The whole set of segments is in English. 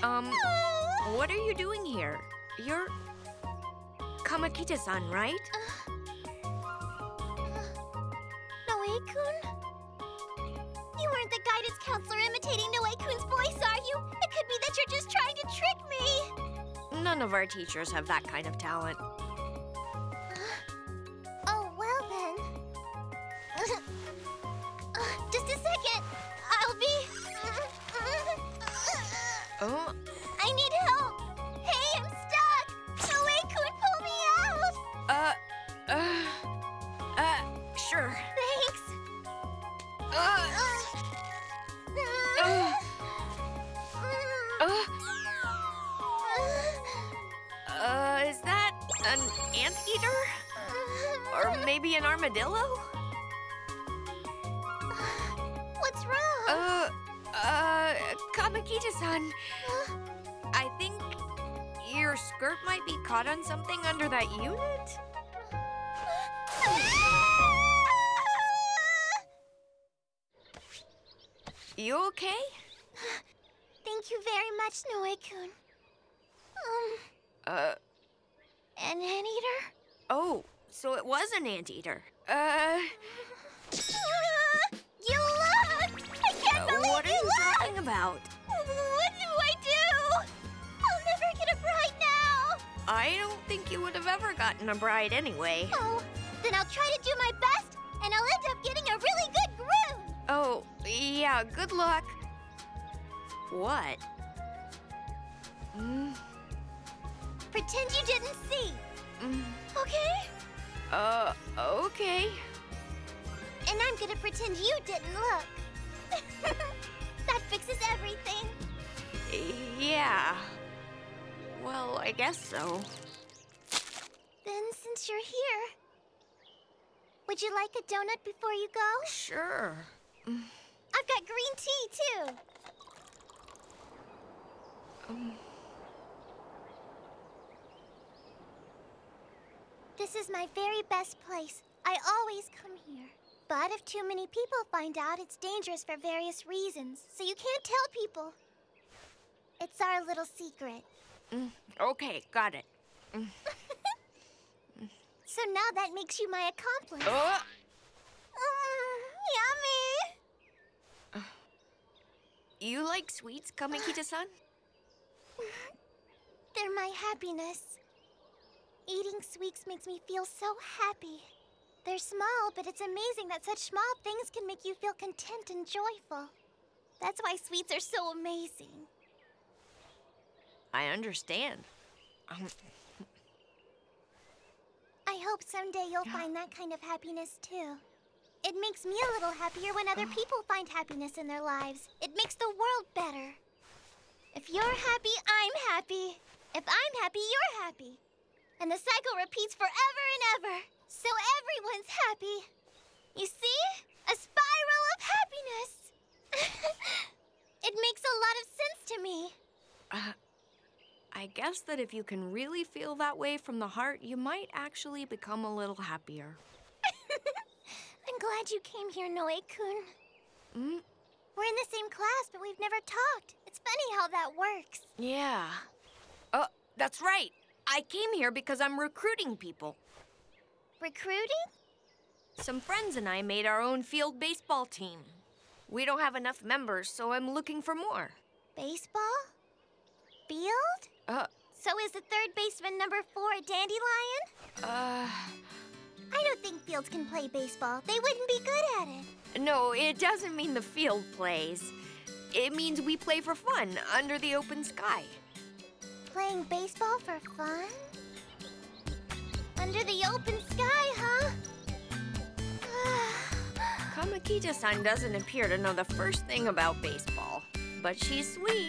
What are you doing here? You're Kamakita-san, right? Noe-kun? You weren't the guidance counselor imitating Noe-kun's voice, are you? It could be that you're just trying to trick me. None of our teachers have that kind of talent. Oh, well then. Just a second. I'll be... Oh? I need help. Hey, I'm stuck. Noe-kun, pull me out. Sure. Thanks. Is that an anteater? Or maybe an armadillo? What's wrong? Kamakita-san, I think your skirt might be caught on something under that unit? You okay? Thank you very much, Noe-kun. An anteater? Oh, so it was an anteater. You look! I can't believe What are you talking about? What do I do? I'll never get a bride now. I don't think you would have ever gotten a bride anyway. Oh, then I'll try to do my best, and I'll end up getting a really good groom. Oh, yeah, good luck. What? Pretend you didn't see. Okay? Okay. And I'm gonna pretend you didn't look. That fixes everything. Yeah. Well, I guess so. Then, since you're here, would you like a donut before you go? Sure. I've got green tea, too. This is my very best place. I always come here. But if too many people find out, it's dangerous for various reasons, so you can't tell people. It's our little secret. Okay, got it. So now that makes you my accomplice. Yummy! You like sweets, Kamakita-san? They're my happiness. Eating sweets makes me feel so happy. They're small, but it's amazing that such small things can make you feel content and joyful. That's why sweets are so amazing. I understand. I hope someday you'll find that kind of happiness too. It makes me a little happier when other people find happiness in their lives. It makes the world better. If you're happy, I'm happy. If I'm happy, you're happy. And the cycle repeats forever and ever. So everyone's happy. You see? A spiral of happiness. It makes a lot of sense to me. I guess that if you can really feel that way from the heart, you might actually become a little happier. I'm glad you came here, Noe-kun. We're in the same class, but we've never talked. It's funny how that works. Yeah. Oh, that's right. I came here because I'm recruiting people. Recruiting? Some friends and I made our own field baseball team. We don't have enough members, so I'm looking for more. Baseball? Field? So is the third baseman number 4 a dandelion? I don't think fields can play baseball. They wouldn't be good at it. No, it doesn't mean the field plays. It means we play for fun under the open sky. Playing baseball for fun? Under the open sky, huh? Kamakita-san doesn't appear to know the first thing about baseball, but she's sweet.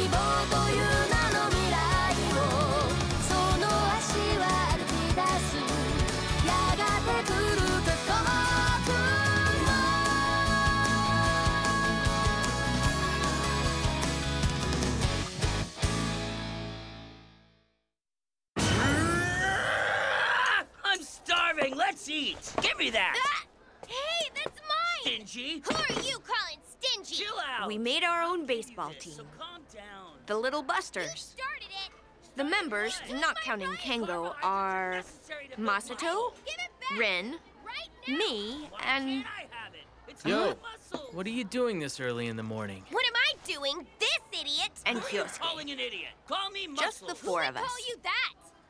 望という名の未来をその足は歩き出すやがて来る過酷も I'm starving. Let's eat. Give me that. Hey, that's mine! Stingy. Who are you calling stingy? Chill out. We made our own baseball So team. calm down. The Little You Busters. started it! The members, not counting Kengo, are Necessary to build Masato, muscle. Give it back! Rin, Right now! me, Why and can't I have it? It's Yo, my muscle. what are you doing this early in the morning? What am I doing? This idiot! and Who are you Kyosuke. calling an idiot? Call me muscle. Just the four Who of would us. call you that?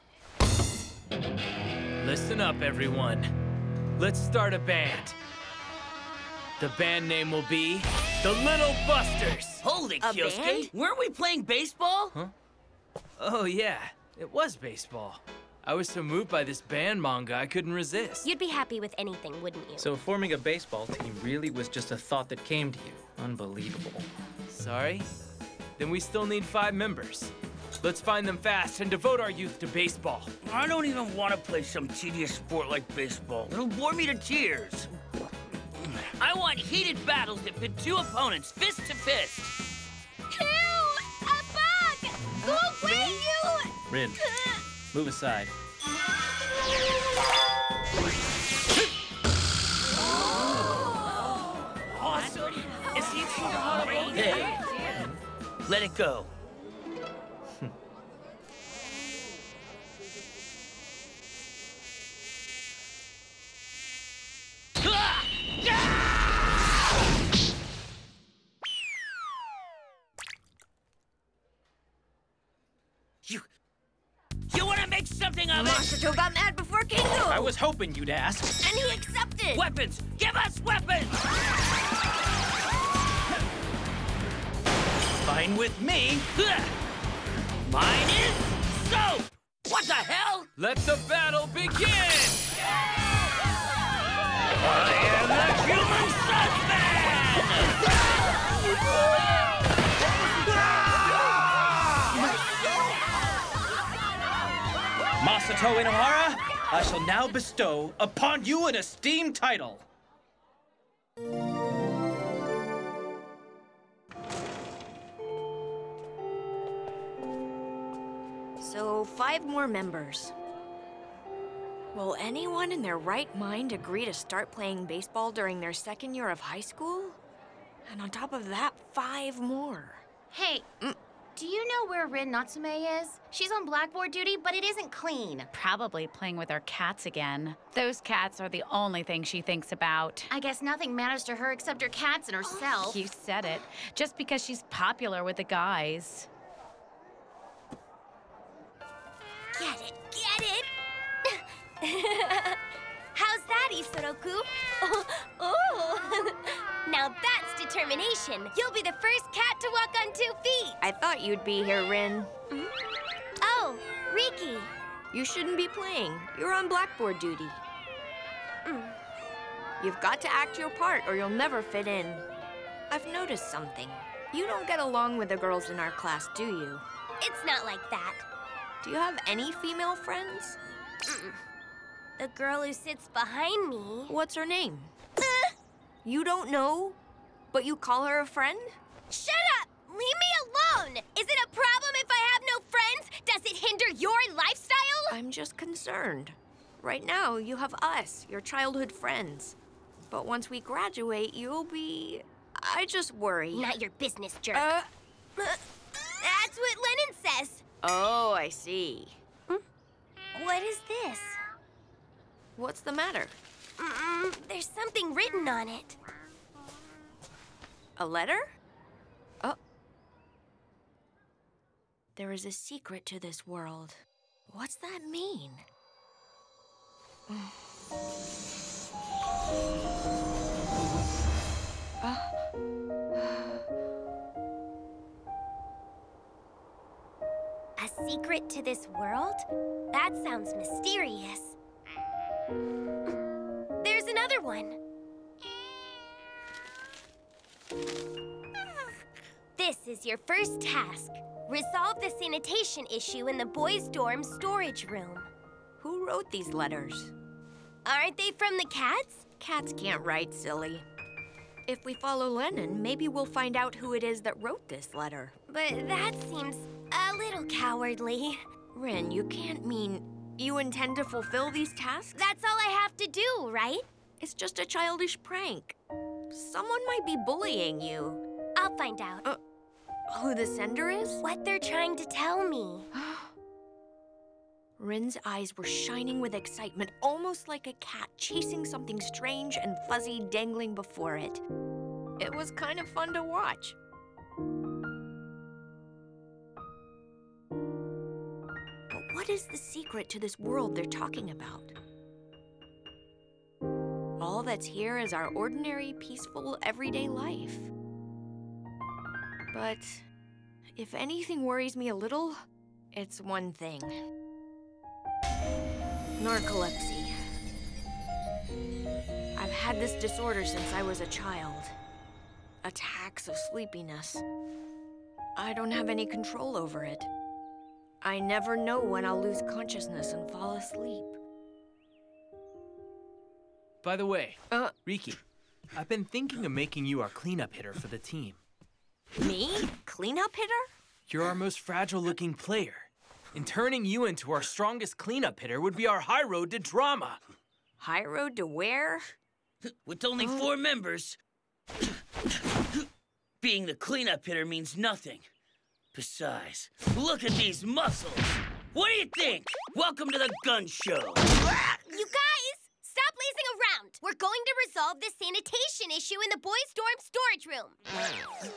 Listen up, everyone. Let's start a band. The band name will be the Little Busters. Holy A Kyosuke. band? Weren't we playing baseball? Huh? Oh yeah, it was baseball. I was so moved by this band manga I couldn't resist. You'd be happy with anything, wouldn't you? So forming a baseball team really was just a thought that came to you. Unbelievable. Sorry? Then we still need 5 members. Let's find them fast and devote our youth to baseball. I don't even want to play some tedious sport like baseball. It'll bore me to tears. I want heated battles that pit 2 opponents fist to fist. Ew! A bug! Go away, you! Rin, move aside. Awesome. Hey, let it go. Ah! Ah! You want to make something of it? Masato got mad before Kengo! I was hoping you'd ask. And he accepted! Weapons! Give us weapons! Fine with me. Mine is soap! What the hell? Let the battle begin! I am the human Masato Inohara, I shall now bestow upon you an esteemed title. So, 5 more members. Will anyone in their right mind agree to start playing baseball during their second year of high school? And on top of that, 5 more. Hey, do you know where Rin Natsume is? She's on blackboard duty, but it isn't clean. Probably playing with her cats again. Those cats are the only thing she thinks about. I guess nothing matters to her except her cats and herself. You said it. Just because she's popular with the guys. Get it, get it! How's that, Isoroku? Oh. Now that's determination. You'll be the first cat to walk on 2 feet. I thought you'd be here, Rin. Oh, Riki. You shouldn't be playing. You're on blackboard duty. You've got to act your part or you'll never fit in. I've noticed something. You don't get along with the girls in our class, do you? It's not like that. Do you have any female friends? The girl who sits behind me. What's her name? You don't know, but you call her a friend? Shut up! Leave me alone! Is it a problem if I have no friends? Does it hinder your lifestyle? I'm just concerned. Right now, you have us, your childhood friends. But once we graduate, you'll be... I just worry. Not your business, jerk. Uh, That's what Lennon says. oh, I see. What is this? What's the matter? There's something written on it. A letter? Oh. There is a secret to this world. What's that mean? A secret to this world? That sounds mysterious. There's another one. This is your first task. Resolve the sanitation issue in the boys' dorm storage room. Who wrote these letters? Aren't they from the cats? Cats can't write, silly. If we follow Lennon, maybe we'll find out who it is that wrote this letter. But that seems a little cowardly. Rin, you can't mean you intend to fulfill these tasks? That's all I have to do, right? It's just a childish prank. Someone might be bullying you. I'll find out. Who the sender is? What they're trying to tell me. Rin's eyes were shining with excitement, almost like a cat chasing something strange and fuzzy dangling before it. It was kind of fun to watch. But what is the secret to this world they're talking about? All that's here is our ordinary, peaceful, everyday life. But if anything worries me a little, it's one thing. Narcolepsy. I've had this disorder since I was a child. Attacks of sleepiness. I don't have any control over it. I never know when I'll lose consciousness and fall asleep. By the way, Riki, I've been thinking of making you our cleanup hitter for the team. Me? Cleanup hitter? You're our most fragile-looking player. And turning you into our strongest cleanup hitter would be our high road to drama. High road to where? With only 4 members, being the cleanup hitter means nothing. Besides, look at these muscles. What do you think? Welcome to the gun show. You guys, stop lazing around. We're going to resolve this sanitation issue in the boys' dorm storage room.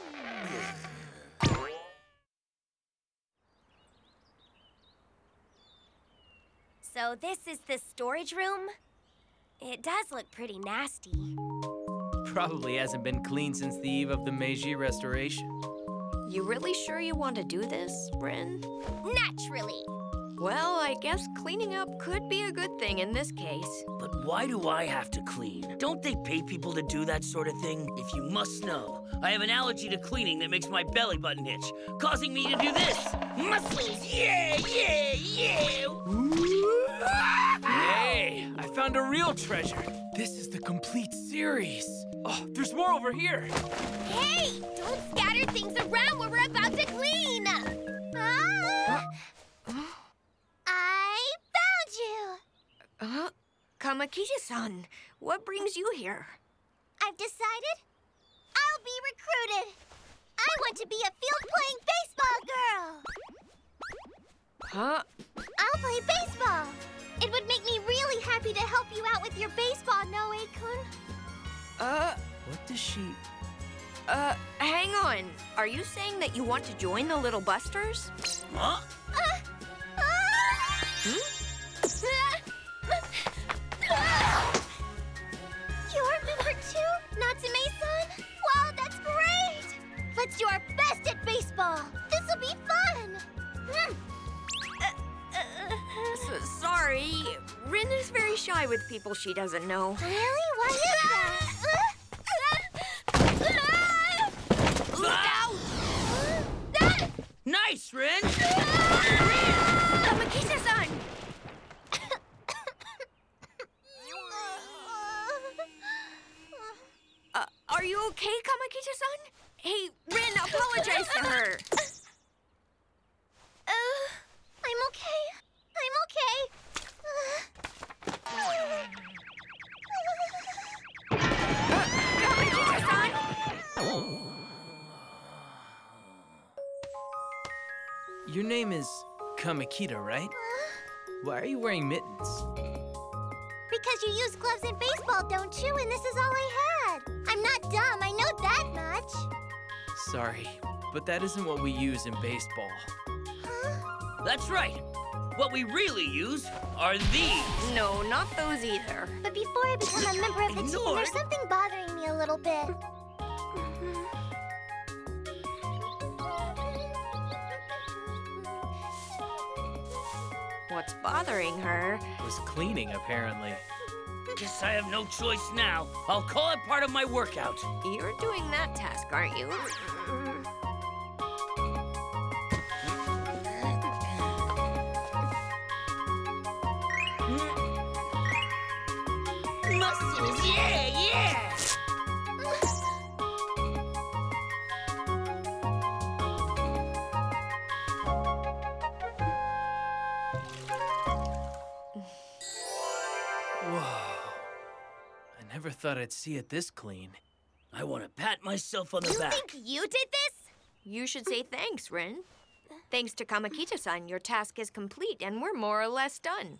So this is the storage room? It does look pretty nasty. Probably hasn't been cleaned since the eve of the Meiji restoration. You really sure you want to do this, Rin? Naturally. Well, I guess cleaning up could be a good thing in this case. But why do I have to clean? Don't they pay people to do that sort of thing? If you must know, I have an allergy to cleaning that makes my belly button itch, causing me to do this. Muscles, yeah, yeah, yeah. Hey, I found a real treasure. This is the complete series. Oh, there's more over here. Hey, don't scatter things around when we're about to clean. I found you. Kamakita-san, what brings you here? I've decided I'll be recruited. I want to be a field-playing baseball girl. Huh? I'll play baseball. It would make me really happy to help you out with your baseball, Noe-kun. What does she... Hang on. Are you saying that you want to join the Little Busters? Huh? You're number 2, Natsume-san? Wow, that's great! Let's do our best at baseball. This'll be fun. Sorry. Rin is very shy with people she doesn't know. Really? Why is that? Look out! Nice, Rin! Kamakita-san! Are you okay, Kamakita-san? Hey, Rin, apologize to her. I'm okay. I'm Kamakita-san! Your name is Kamakita, right? Why are you wearing mittens? Because you use gloves in baseball, don't you? And this is all I had. I'm not dumb, I know that much. Sorry, but that isn't what we use in baseball. That's right. What we really use are these. No, not those either. But before I become a member of the team, Ignore there's it. something bothering me a little bit. What's bothering her? Was cleaning, apparently. Guess I have no choice now. I'll call it part of my workout. You're doing that task, aren't you? Muscles, yeah, yeah! Whoa. I never thought I'd see it this clean. I want to pat myself on the You back. think you did this? You should say thanks, Rin. Thanks to Kamakita-san, your task is complete and we're more or less done.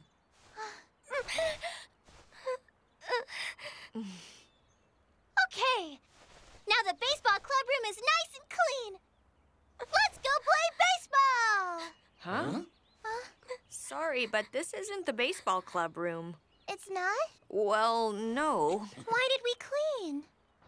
Okay. Now the baseball club room is nice and clean. Let's go play baseball! Huh? Sorry, but this isn't the baseball club room. It's not? Well, no. Why did we clean?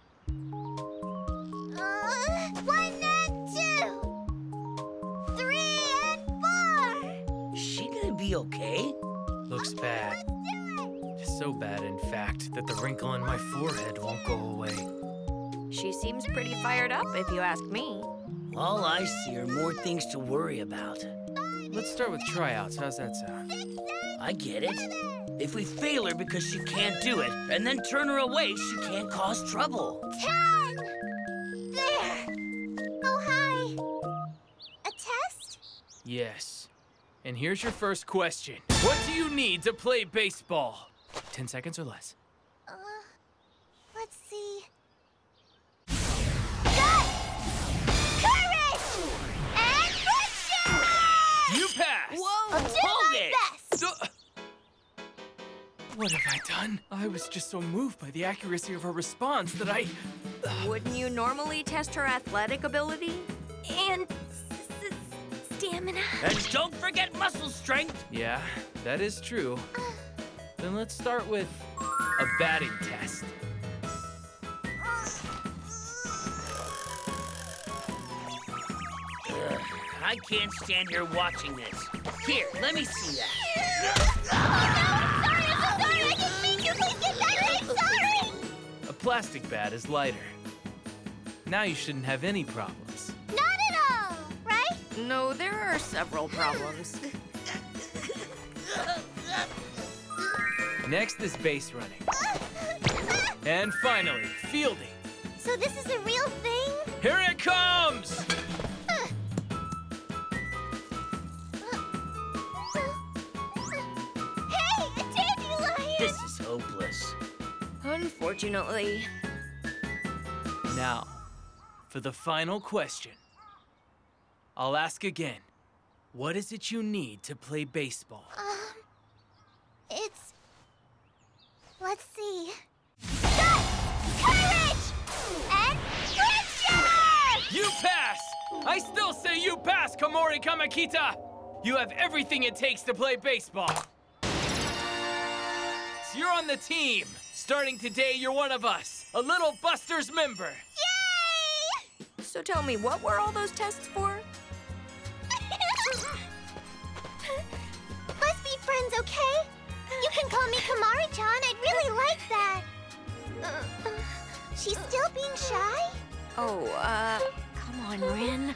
1 and 2! 3 and 4! Is she gonna be okay? Looks bad. Do it! So bad, in fact, that the wrinkle in my forehead won't go away. She seems pretty fired up, if you ask me. All I see are more things to worry about. Let's start with tryouts. How's that sound? I get it. If we fail her because she can't do it, and then turn her away, she can't cause trouble. 10! There! Oh, hi. A test? Yes. And here's your first question. What do you need to play baseball? 10 seconds or less. Let's see. Guts! Courage! And friendship! You pass! Whoa! I'll do Hold my it! best! What have I done? I was just so moved by the accuracy of her response that I... Wouldn't you normally test her athletic ability? And stamina. And don't forget muscle strength. Yeah, that is true. Then let's start with a batting test. Ugh, I can't stand here watching this. Here, let me see that. I'm sorry! I didn't mean to! Please get better! I'm sorry! A plastic bat is lighter. Now you shouldn't have any problems. Not at all, right? No, there are several problems. Next is base running. And finally, fielding. So this is a real thing? Here it comes! Hey, a dandelion! This is hopeless. Unfortunately. Now, for the final question. I'll ask again. What is it you need to play baseball? It's... Let's see. Guts! Courage! And friendship! You pass! I still say you pass, Komori Kamakita! You have everything it takes to play baseball. So you're on the team. Starting today, you're one of us. A Little Busters member. Yay! So tell me, what were all those tests for? Let's be friends, okay? You can call me Komari-chan. I'd really like that. She's still being shy? Oh, come on, Rin.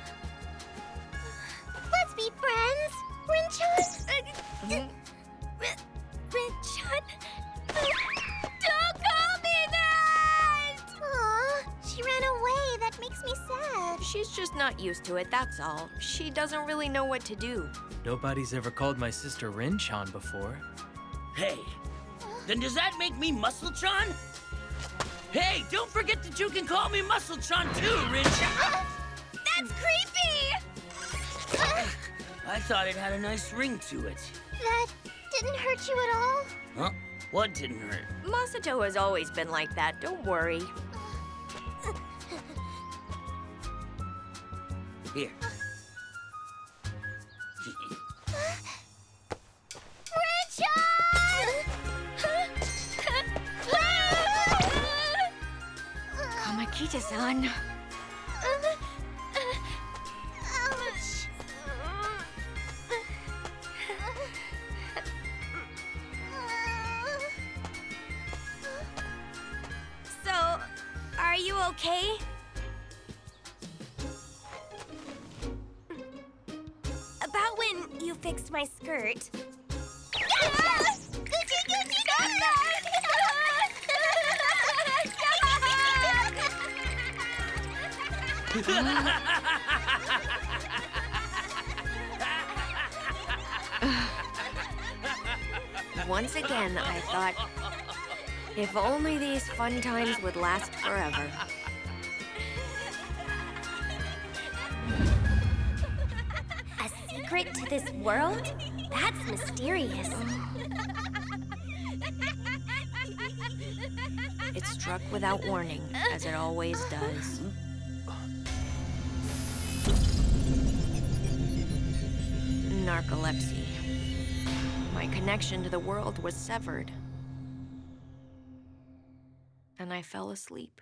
Let's be friends. Rin-chan? Rin-chan? Don't call me that! Aw, she ran away. That makes me sad. She's just not used to it, that's all. She doesn't really know what to do. Nobody's ever called my sister Rin-chan before. Hey, then does that make me Muscle-chan? Hey, don't forget that you can call me Muscle-chan too, Rin-chan. That's creepy! I thought it had a nice ring to it. That didn't hurt you at all? Huh? What didn't hurt? Masato has always been like that, don't worry. Here. Kamakita-san. Ouch. So, are you okay? About when you fixed my skirt. Gotcha! Gucci, Gucci, Gucci! Once again, I thought, if only these fun times would last forever. A secret to this world? That's mysterious. It struck without warning, as it always does. Narcolepsy. My connection to the world was severed. And I fell asleep.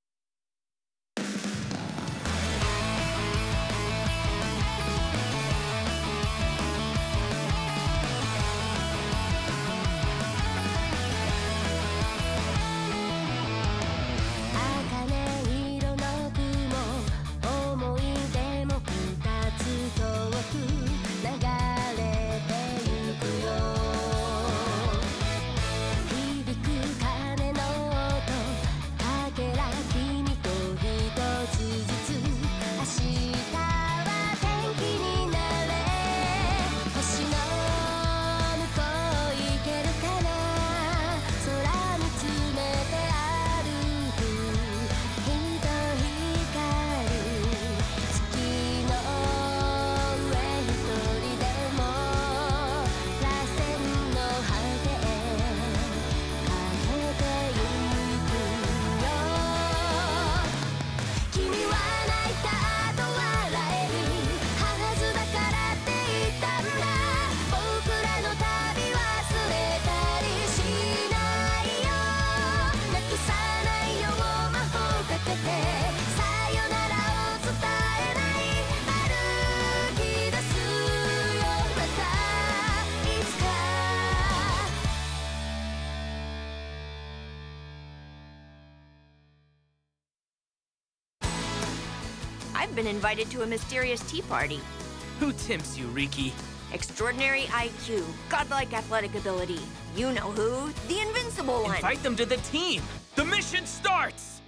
I've been invited to a mysterious tea party. Who tempts you, Riki? Extraordinary IQ, godlike athletic ability. You know who? The invincible one. Invite them to the team. The mission starts!